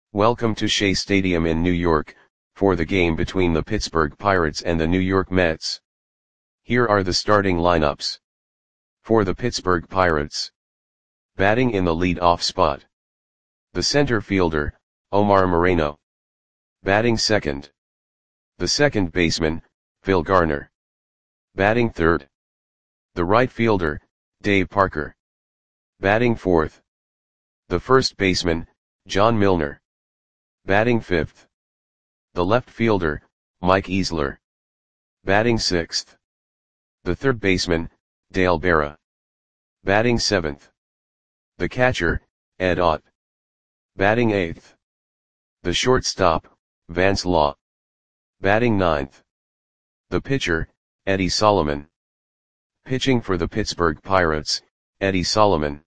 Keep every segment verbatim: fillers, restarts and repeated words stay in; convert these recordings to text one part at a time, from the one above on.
Welcome to Shea Stadium in New York, for the game between the Pittsburgh Pirates and the New York Mets. Here are the starting lineups. For the Pittsburgh Pirates. Batting in the lead-off spot. The center fielder, Omar Moreno. Batting second. The second baseman, Phil Garner. Batting third. The right fielder, Dave Parker. Batting fourth. The first baseman, John Milner. Batting fifth. The left fielder, Mike Easler. Batting sixth. The third baseman, Dale Berra. Batting seventh. The catcher, Ed Ott. Batting eighth. The shortstop, Vance Law. Batting ninth. The pitcher, Eddie Solomon. Pitching for the Pittsburgh Pirates, Eddie Solomon.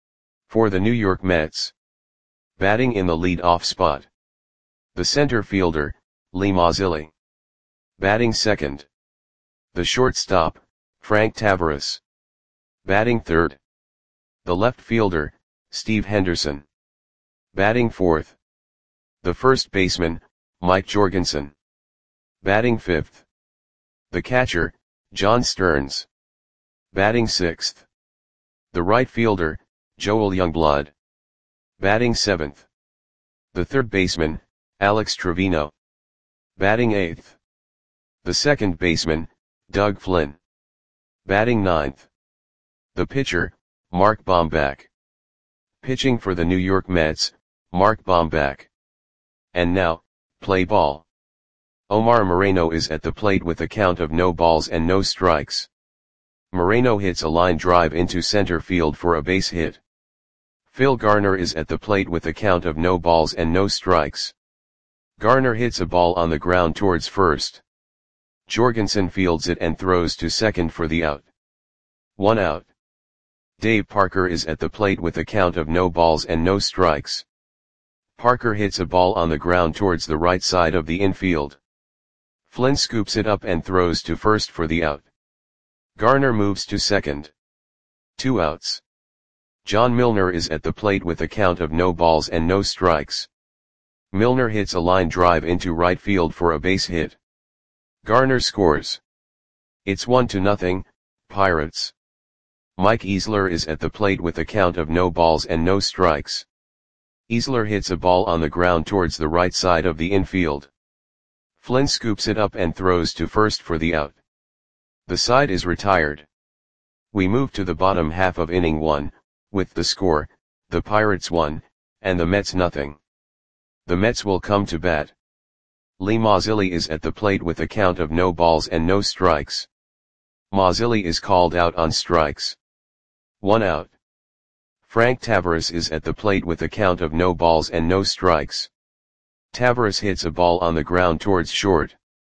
For the New York Mets. Batting in the lead-off spot. The center fielder, Lee Mazzilli. Batting second. The shortstop, Frank Taveras. Batting third. The left fielder, Steve Henderson. Batting fourth. The first baseman, Mike Jorgensen. Batting fifth. The catcher, John Stearns. Batting sixth. The right fielder, Joel Youngblood. Batting seventh. The third baseman, Alex Trevino. Batting eighth. The second baseman, Doug Flynn. Batting ninth. The pitcher, Mark Bombach. Pitching for the New York Mets, Mark Bombach. And now, play ball. Omar Moreno is at the plate with a count of no balls and no strikes. Moreno hits a line drive into center field for a base hit. Phil Garner is at the plate with a count of no balls and no strikes. Garner hits a ball on the ground towards first. Jorgensen fields it and throws to second for the out. One out. Dave Parker is at the plate with a count of no balls and no strikes. Parker hits a ball on the ground towards the right side of the infield. Flynn scoops it up and throws to first for the out. Garner moves to second. Two outs. John Milner is at the plate with a count of no balls and no strikes. Milner hits a line drive into right field for a base hit. Garner scores. It's one to nothing, Pirates. Mike Easler is at the plate with a count of no balls and no strikes. Easler hits a ball on the ground towards the right side of the infield. Flynn scoops it up and throws to first for the out. The side is retired. We move to the bottom half of inning one, with the score, the Pirates one, and the Mets nothing. The Mets will come to bat. Lee Mazzilli is at the plate with a count of no balls and no strikes. Mazzilli is called out on strikes. One out. Frank Taveras is at the plate with a count of no balls and no strikes. Taveras hits a ball on the ground towards short.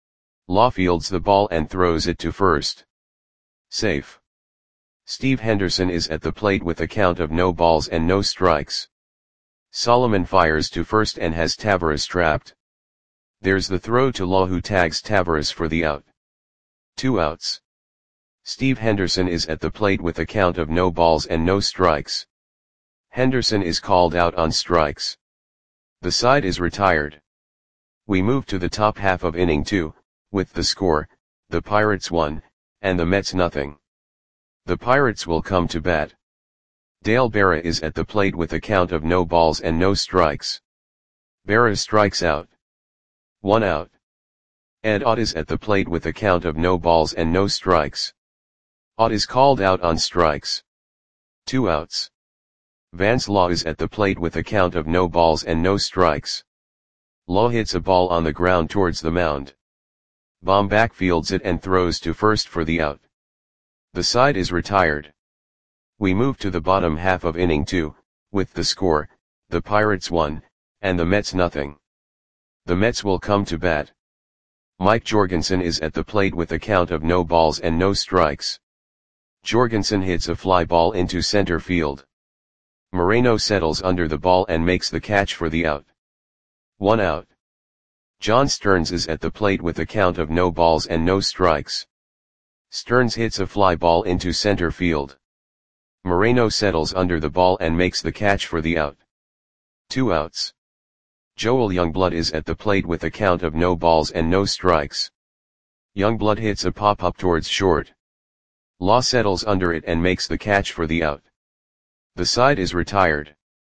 Law fields the ball and throws it to first. Safe. Steve Henderson is at the plate with a count of no balls and no strikes. Solomon fires to first and has Taveras trapped. There's the throw to Law, who tags Taveras for the out. Two outs. Steve Henderson is at the plate with a count of no balls and no strikes. Henderson is called out on strikes. The side is retired. We move to the top half of inning two, with the score, the Pirates one, and the Mets nothing. The Pirates will come to bat. Dale Berra is at the plate with a count of no balls and no strikes. Berra strikes out. One out. Ed Ott is at the plate with a count of no balls and no strikes. Ott is called out on strikes. Two outs. Vance Law is at the plate with a count of no balls and no strikes. Law hits a ball on the ground towards the mound. Bombach fields it and throws to first for the out. The side is retired. We move to the bottom half of inning two, with the score, the Pirates one, and the Mets nothing. The Mets will come to bat. Mike Jorgensen is at the plate with a count of no balls and no strikes. Jorgensen hits a fly ball into center field. Moreno settles under the ball and makes the catch for the out. One out. John Stearns is at the plate with a count of no balls and no strikes. Stearns hits a fly ball into center field. Moreno settles under the ball and makes the catch for the out. Two outs. Joel Youngblood is at the plate with a count of no balls and no strikes. Youngblood hits a pop-up towards short. Law settles under it and makes the catch for the out. The side is retired.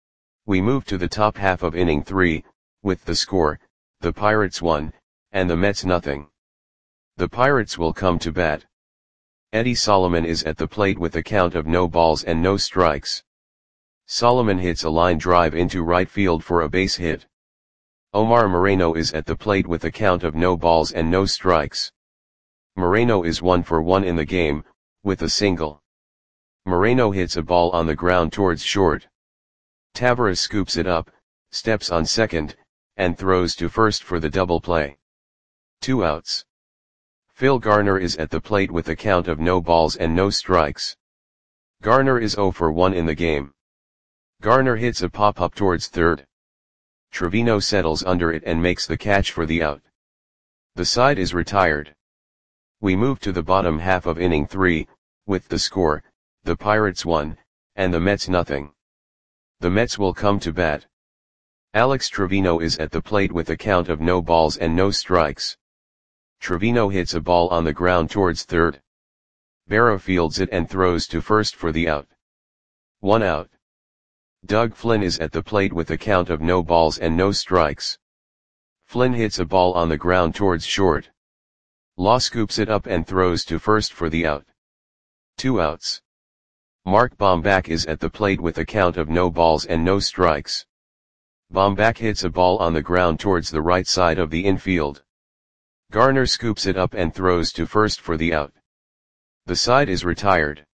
We move to the top half of inning three, with the score, the Pirates one, and the Mets nothing. The Pirates will come to bat. Eddie Solomon is at the plate with a count of no balls and no strikes. Solomon hits a line drive into right field for a base hit. Omar Moreno is at the plate with a count of no balls and no strikes. Moreno is one for one in the game, with a single. Moreno hits a ball on the ground towards short. Taveras scoops it up, steps on second, and throws to first for the double play. Two outs. Phil Garner is at the plate with a count of no balls and no strikes. Garner is zero for one in the game. Garner hits a pop-up towards third. Trevino settles under it and makes the catch for the out. The side is retired. We move to the bottom half of inning three, with the score, the Pirates one, and the Mets nothing. The Mets will come to bat. Alex Trevino is at the plate with a count of no balls and no strikes. Trevino hits a ball on the ground towards third. Berra fields it and throws to first for the out. One out. Doug Flynn is at the plate with a count of no balls and no strikes. Flynn hits a ball on the ground towards short. Law scoops it up and throws to first for the out. Two outs. Mark Bombach is at the plate with a count of no balls and no strikes. Bombach hits a ball on the ground towards the right side of the infield. Garner scoops it up and throws to first for the out. The side is retired.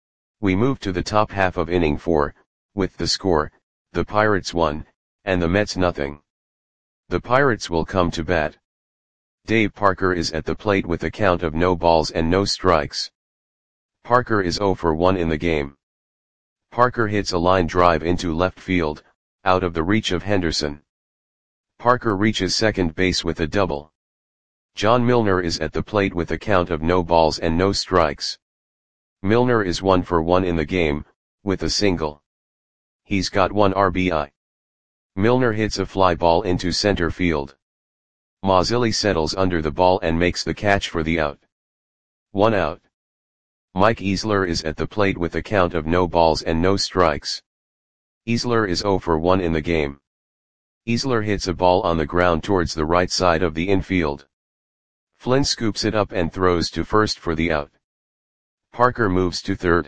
We move to the top half of inning four, with the score, the Pirates one, and the Mets nothing. The Pirates will come to bat. Dave Parker is at the plate with a count of no balls and no strikes. Parker is zero for one in the game. Parker hits a line drive into left field, out of the reach of Henderson. Parker reaches second base with a double. John Milner is at the plate with a count of no balls and no strikes. Milner is one for one in the game, with a single. He's got one R B I. Milner hits a fly ball into center field. Mazzilli settles under the ball and makes the catch for the out. One out. Mike Easler is at the plate with a count of no balls and no strikes. Easler is zero for one in the game. Easler hits a ball on the ground towards the right side of the infield. Flynn scoops it up and throws to first for the out. Parker moves to third.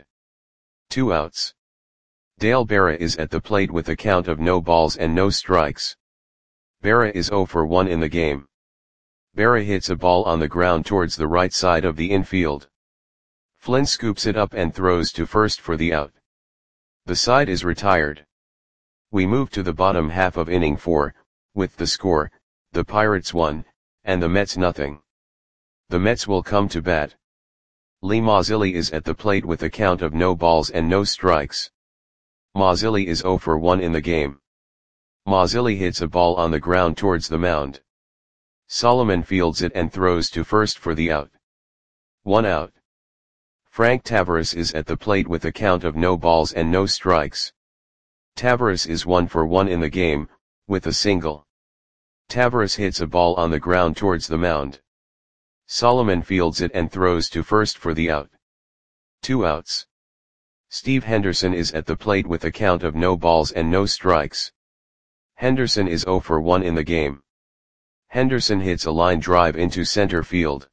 Two outs. Dale Berra is at the plate with a count of no balls and no strikes. Berra is zero for one in the game. Berra hits a ball on the ground towards the right side of the infield. Flynn scoops it up and throws to first for the out. The side is retired. We move to the bottom half of inning four, with the score, the Pirates one, and the Mets nothing. The Mets will come to bat. Lee Mazzilli is at the plate with a count of no balls and no strikes. Mazzilli is zero for one in the game. Mazzilli hits a ball on the ground towards the mound. Solomon fields it and throws to first for the out. One out. Frank Taveras is at the plate with a count of no balls and no strikes. Taveras is one for one in the game, with a single. Taveras hits a ball on the ground towards the mound. Solomon fields it and throws to first for the out. Two outs. Steve Henderson is at the plate with a count of no balls and no strikes. Henderson is zero for one in the game. Henderson hits a line drive into center field.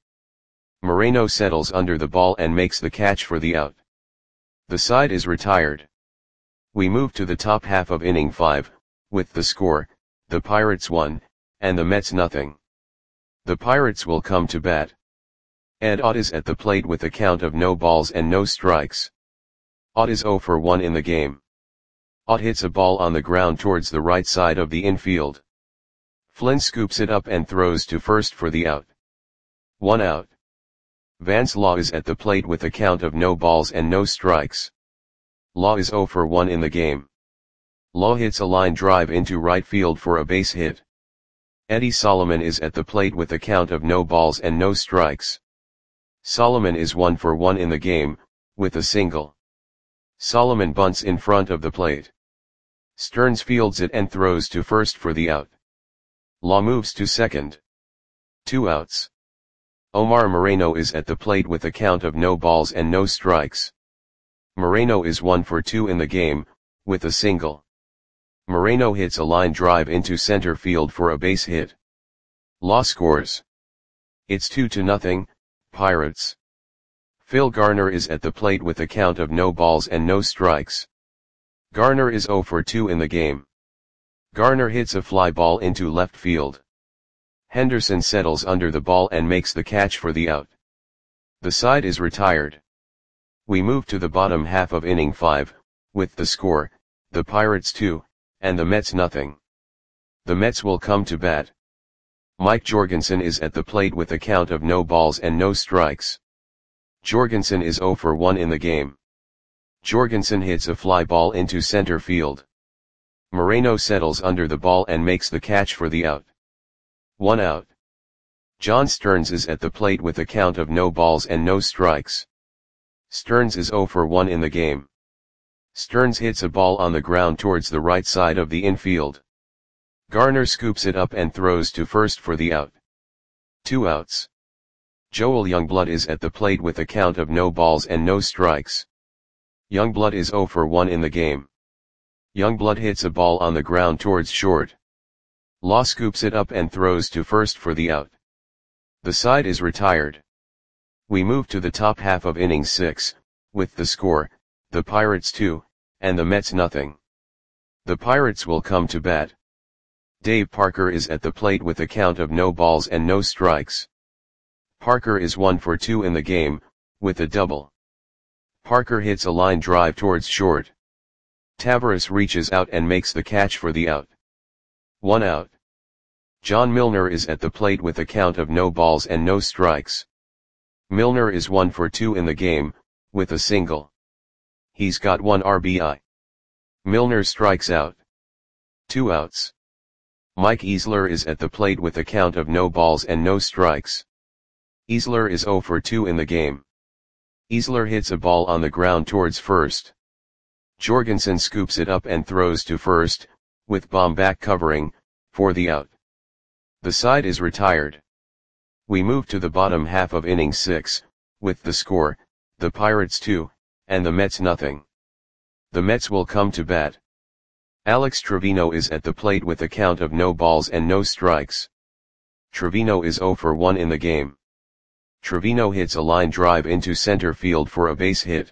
Moreno settles under the ball and makes the catch for the out. The side is retired. We move to the top half of inning five, with the score, the Pirates one, and the Mets nothing. The Pirates will come to bat. Ed Ott is at the plate with a count of no balls and no strikes. Ott is zero for one in the game. Ott hits a ball on the ground towards the right side of the infield. Flynn scoops it up and throws to first for the out. One out. Vance Law is at the plate with a count of no balls and no strikes. Law is zero for one in the game. Law hits a line drive into right field for a base hit. Eddie Solomon is at the plate with a count of no balls and no strikes. Solomon is one for one in the game, with a single. Solomon bunts in front of the plate. Stearns fields it and throws to first for the out. Law moves to second. Two outs. Omar Moreno is at the plate with a count of no balls and no strikes. Moreno is one for two in the game, with a single. Moreno hits a line drive into center field for a base hit. Law scores. It's two to nothing, Pirates. Phil Garner is at the plate with a count of no balls and no strikes. Garner is zero for two in the game. Garner hits a fly ball into left field. Henderson settles under the ball and makes the catch for the out. The side is retired. We move to the bottom half of inning five, with the score, the Pirates two, and the Mets nothing. The Mets will come to bat. Mike Jorgensen is at the plate with a count of no balls and no strikes. Jorgensen is zero for one in the game. Jorgensen hits a fly ball into center field. Moreno settles under the ball and makes the catch for the out. One out. John Stearns is at the plate with a count of no balls and no strikes. Stearns is zero for one in the game. Stearns hits a ball on the ground towards the right side of the infield. Garner scoops it up and throws to first for the out. Two outs. Joel Youngblood is at the plate with a count of no balls and no strikes. Youngblood is zero for one in the game. Youngblood hits a ball on the ground towards short. Law scoops it up and throws to first for the out. The side is retired. We move to the top half of inning six, with the score, the Pirates two, and the Mets nothing. The Pirates will come to bat. Dave Parker is at the plate with a count of no balls and no strikes. Parker is one for two in the game, with a double. Parker hits a line drive towards short. Taveras reaches out and makes the catch for the out. One out. John Milner is at the plate with a count of no balls and no strikes. Milner is one for two in the game, with a single. He's got one R B I. Milner strikes out. Two outs. Mike Easler is at the plate with a count of no balls and no strikes. Easler is zero for two in the game. Easler hits a ball on the ground towards first. Jorgensen scoops it up and throws to first, with Bomback covering, for the out. The side is retired. We move to the bottom half of inning six, with the score, the Pirates two, and the Mets nothing. The Mets will come to bat. Alex Trevino is at the plate with a count of no balls and no strikes. Trevino is zero for one in the game. Trevino hits a line drive into center field for a base hit.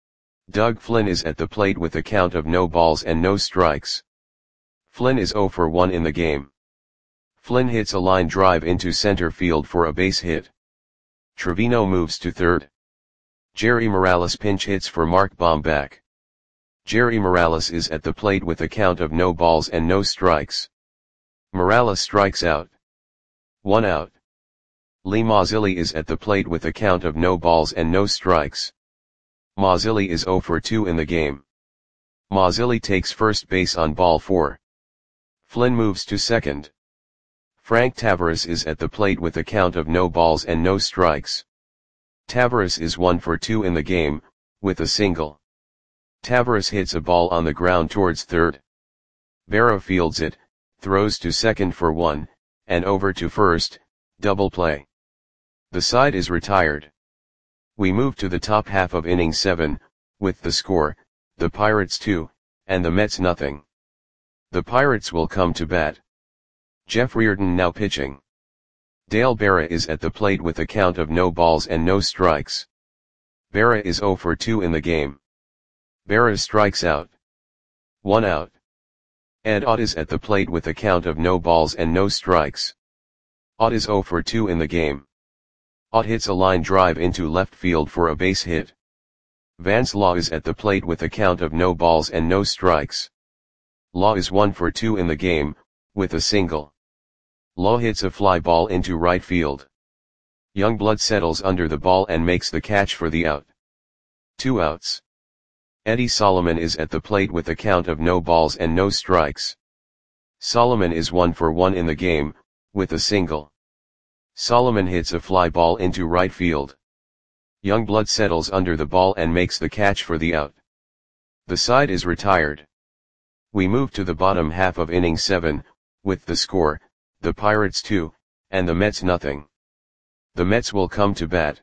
Doug Flynn is at the plate with a count of no balls and no strikes. Flynn is zero for one in the game. Flynn hits a line drive into center field for a base hit. Trevino moves to third. Jerry Morales pinch hits for Mark Bomback. Jerry Morales is at the plate with a count of no balls and no strikes. Morales strikes out. One out. Lee Mazzilli is at the plate with a count of no balls and no strikes. Mazzilli is zero for two in the game. Mazzilli takes first base on ball four. Flynn moves to second. Frank Taveras is at the plate with a count of no balls and no strikes. Taveras is one for two in the game, with a single. Taveras hits a ball on the ground towards third. Vera fields it, throws to second for one, and over to first, double play. The side is retired. We move to the top half of inning seven, with the score, the Pirates two, and the Mets nothing. The Pirates will come to bat. Jeff Reardon now pitching. Dale Berra is at the plate with a count of no balls and no strikes. Berra is zero for two in the game. Berra strikes out. One out. Ed Ott is at the plate with a count of no balls and no strikes. Ott is zero for two in the game. Ott hits a line drive into left field for a base hit. Vance Law is at the plate with a count of no balls and no strikes. Law is one for two in the game, with a single. Law hits a fly ball into right field. Youngblood settles under the ball and makes the catch for the out. Two outs. Eddie Solomon is at the plate with a count of no balls and no strikes. Solomon is one for one in the game, with a single. Solomon hits a fly ball into right field. Youngblood settles under the ball and makes the catch for the out. The side is retired. We move to the bottom half of inning seven, with the score, the Pirates two, and the Mets nothing. The Mets will come to bat.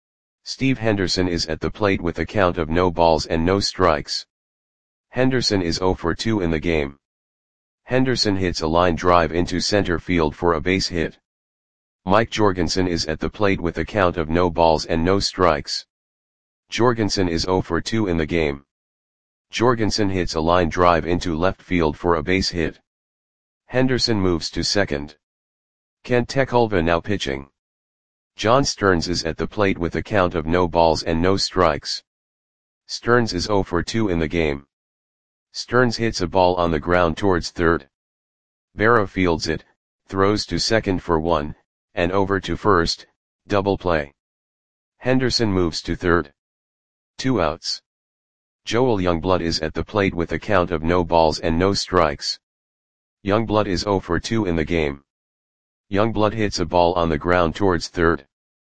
Steve Henderson is at the plate with a count of no balls and no strikes. Henderson is zero for two in the game. Henderson hits a line drive into center field for a base hit. Mike Jorgensen is at the plate with a count of no balls and no strikes. Jorgensen is zero for two in the game. Jorgensen hits a line drive into left field for a base hit. Henderson moves to second. Kent Tekulve now pitching. John Stearns is at the plate with a count of no balls and no strikes. Stearns is zero for two in the game. Stearns hits a ball on the ground towards third. Berra fields it, throws to second for one, and over to first, double play. Henderson moves to third. Two outs. Joel Youngblood is at the plate with a count of no balls and no strikes. Youngblood is zero for two in the game. Youngblood hits a ball on the ground towards third.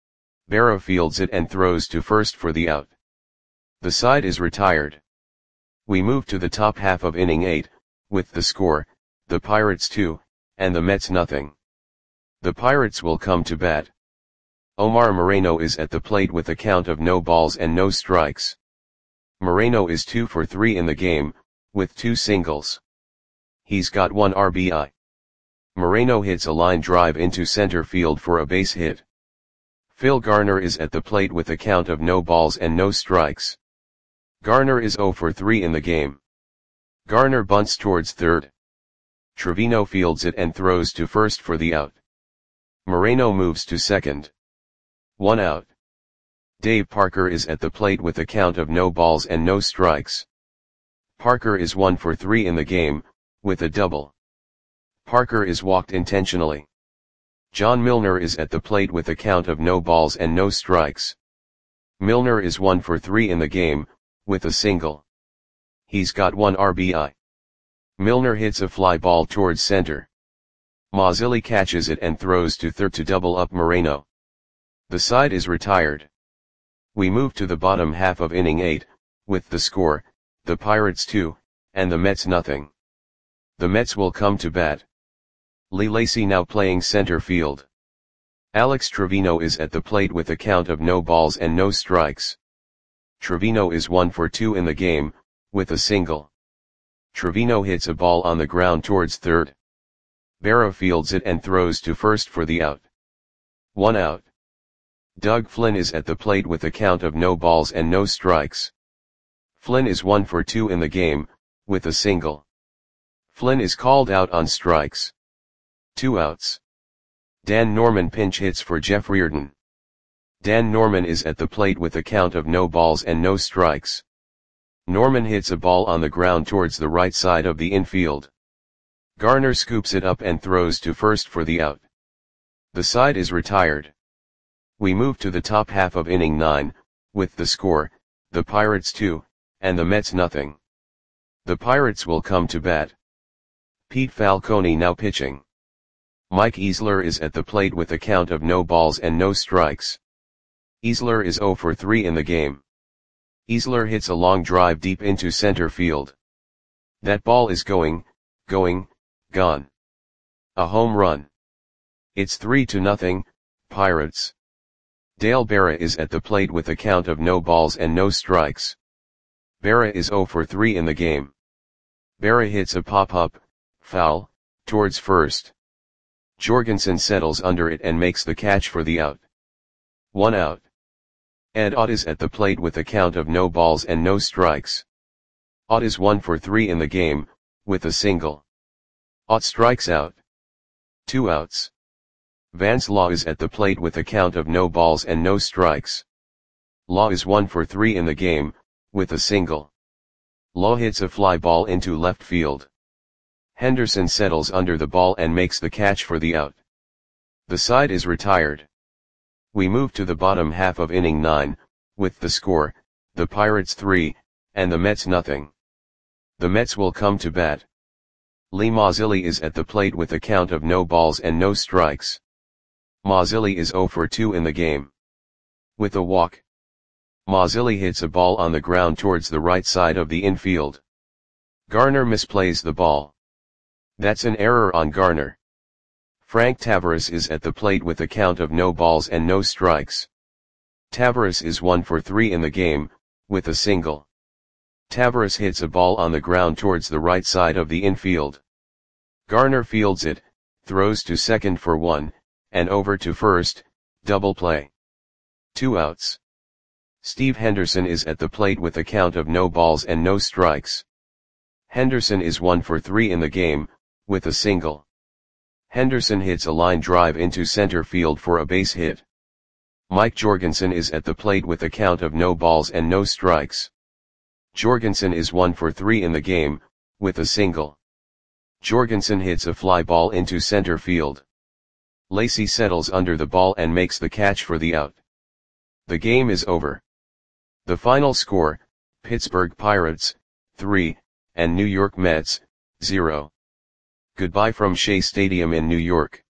Berra fields it and throws to first for the out. The side is retired. We move to the top half of inning eight, with the score, the Pirates two, and the Mets nothing. The Pirates will come to bat. Omar Moreno is at the plate with a count of no balls and no strikes. Moreno is two for three in the game, with two singles. He's got one R B I. Moreno hits a line drive into center field for a base hit. Phil Garner is at the plate with a count of no balls and no strikes. Garner is zero for three in the game. Garner bunts towards third. Trevino fields it and throws to first for the out. Moreno moves to second. One out. Dave Parker is at the plate with a count of no balls and no strikes. Parker is one for three in the game, with a double. Parker is walked intentionally. John Milner is at the plate with a count of no balls and no strikes. Milner is one for three in the game, with a single. He's got one R B I. Milner hits a fly ball towards center. Mazzilli catches it and throws to third to double up Moreno. The side is retired. We move to the bottom half of inning eight, with the score, the Pirates two, and the Mets nothing. The Mets will come to bat. Lee Lacy now playing center field. Alex Trevino is at the plate with a count of no balls and no strikes. Trevino is one for two in the game, with a single. Trevino hits a ball on the ground towards third. Berra fields it and throws to first for the out. One out. Doug Flynn is at the plate with a count of no balls and no strikes. Flynn is one for two in the game, with a single. Flynn is called out on strikes. Two outs. Dan Norman pinch hits for Jeff Reardon. Dan Norman is at the plate with a count of no balls and no strikes. Norman hits a ball on the ground towards the right side of the infield. Garner scoops it up and throws to first for the out. The side is retired. We move to the top half of inning nine, with the score, the Pirates two, and the Mets nothing. The Pirates will come to bat. Pete Falcone now pitching. Mike Easler is at the plate with a count of no balls and no strikes. Easler is zero for three in the game. Easler hits a long drive deep into center field. That ball is going, going, gone. A home run. It's three to nothing, Pirates. Dale Berra is at the plate with a count of no balls and no strikes. Berra is zero for three in the game. Berra hits a pop-up, foul, towards first. Jorgensen settles under it and makes the catch for the out. One out. Ed Ott is at the plate with a count of no balls and no strikes. Ott is one for three in the game, with a single. Ott strikes out. Two outs. Vance Law is at the plate with a count of no balls and no strikes. Law is one for three in the game, with a single. Law hits a fly ball into left field. Henderson settles under the ball and makes the catch for the out. The side is retired. We move to the bottom half of inning nine, with the score, the Pirates three, and the Mets nothing. The Mets will come to bat. Lee Mazzilli is at the plate with a count of no balls and no strikes. Mazzilli is zero for two in the game. With a walk. Mazzilli hits a ball on the ground towards the right side of the infield. Garner misplays the ball. That's an error on Garner. Frank Tavares is at the plate with a count of no balls and no strikes. Tavares is one for three in the game, with a single. Tavares hits a ball on the ground towards the right side of the infield. Garner fields it, throws to second for one, and over to first, double play. Two outs. Steve Henderson is at the plate with a count of no balls and no strikes. Henderson is one for three in the game, with a single. Henderson hits a line drive into center field for a base hit. Mike Jorgensen is at the plate with a count of no balls and no strikes. Jorgensen is one for three in the game, with a single. Jorgensen hits a fly ball into center field. Lacy settles under the ball and makes the catch for the out. The game is over. The final score, Pittsburgh Pirates, three, and New York Mets, zero. Goodbye from Shea Stadium in New York.